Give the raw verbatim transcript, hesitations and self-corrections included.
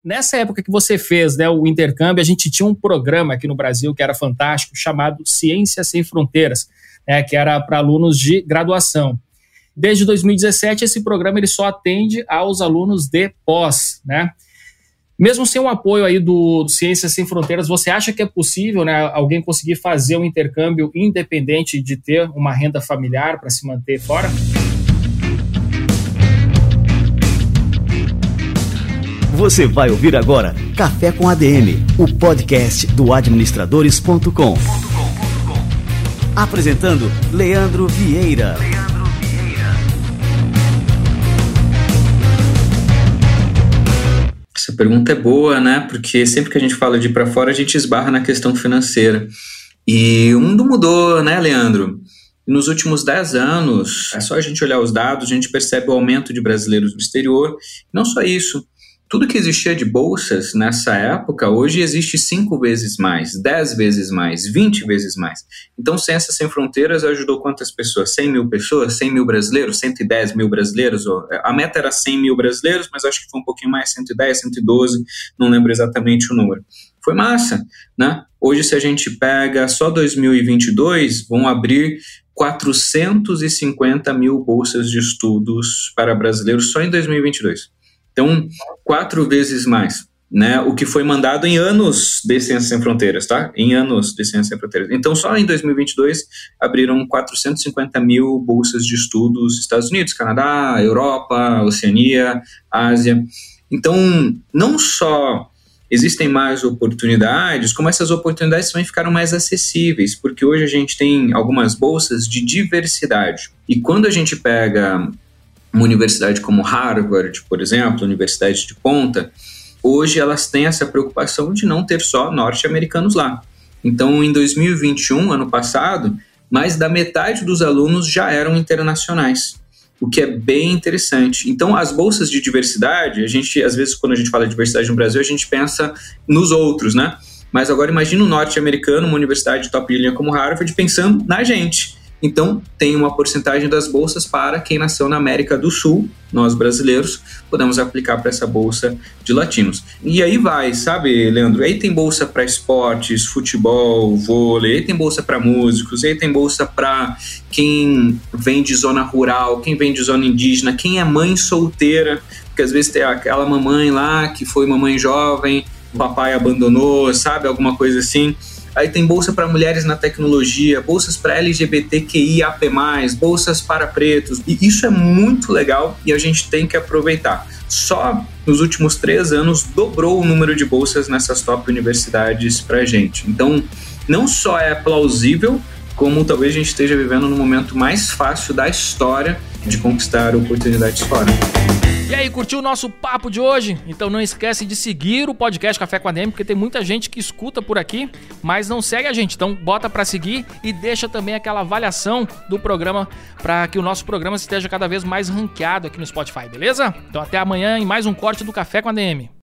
Nessa época que você fez, né, o intercâmbio, a gente tinha um programa aqui no Brasil que era fantástico, chamado Ciência Sem Fronteiras, né, que era para alunos de graduação. Desde dois mil e dezessete, esse programa ele só atende aos alunos de pós, né? Mesmo sem o apoio aí do, do Ciências Sem Fronteiras, você acha que é possível, né, alguém conseguir fazer um intercâmbio independente de ter uma renda familiar para se manter fora? Você vai ouvir agora Café com A D M, o podcast do administradores ponto com. Apresentando Leandro Vieira. Essa pergunta é boa, né? Porque sempre que a gente fala de ir para fora, a gente esbarra na questão financeira. E o mundo mudou, né, Leandro? Nos últimos dez anos, é só a gente olhar os dados, a gente percebe o aumento de brasileiros no exterior. Não só isso, tudo que existia de bolsas nessa época, hoje existe cinco vezes mais, dez vezes mais, vinte vezes mais. Então, Ciências Sem Fronteiras ajudou quantas pessoas? cem mil pessoas? cem mil brasileiros? cento e dez mil brasileiros? A meta era cem mil brasileiros, mas acho que foi um pouquinho mais, cento e dez, cento e doze, não lembro exatamente o número. Foi massa, né? Hoje, se a gente pega só dois mil e vinte e dois, vão abrir quatrocentos e cinquenta mil bolsas de estudos para brasileiros só em dois mil e vinte e dois. Então, quatro vezes mais, né? O que foi mandado em anos de Ciências Sem Fronteiras, tá? Em anos de Ciências Sem Fronteiras. Então, só em dois mil e vinte e dois, abriram quatrocentos e cinquenta mil bolsas de estudos Estados Unidos, Canadá, Europa, Oceania, Ásia. Então, não só existem mais oportunidades, como essas oportunidades também ficaram mais acessíveis, porque hoje a gente tem algumas bolsas de diversidade. E quando a gente pega uma universidade como Harvard, por exemplo, universidade de ponta, hoje elas têm essa preocupação de não ter só norte-americanos lá. Então, em dois mil e vinte e um, ano passado, mais da metade dos alunos já eram internacionais, o que é bem interessante. Então, as bolsas de diversidade, a gente, às vezes, quando a gente fala de diversidade no Brasil, a gente pensa nos outros, né? Mas agora imagina um norte-americano, uma universidade top de linha como Harvard, pensando na gente. Então, tem uma porcentagem das bolsas para quem nasceu na América do Sul, nós brasileiros, podemos aplicar para essa bolsa de latinos. E aí vai, sabe, Leandro? Aí tem bolsa para esportes, futebol, vôlei, aí tem bolsa para músicos, aí tem bolsa para quem vem de zona rural, quem vem de zona indígena, quem é mãe solteira, porque às vezes tem aquela mamãe lá que foi mamãe jovem, o papai abandonou, sabe, alguma coisa assim. Aí tem bolsa para mulheres na tecnologia, bolsas para L G B T Q I A P mais, bolsas para pretos. E isso é muito legal e a gente tem que aproveitar. Só nos últimos três anos dobrou o número de bolsas nessas top universidades para a gente. Então, não só é plausível, como talvez a gente esteja vivendo no momento mais fácil da história de conquistar oportunidades fora. E aí, curtiu o nosso papo de hoje? Então não esquece de seguir o podcast Café com A D M, porque tem muita gente que escuta por aqui, mas não segue a gente. Então bota pra seguir e deixa também aquela avaliação do programa para que o nosso programa esteja cada vez mais ranqueado aqui no Spotify, beleza? Então até amanhã em mais um corte do Café com A D M.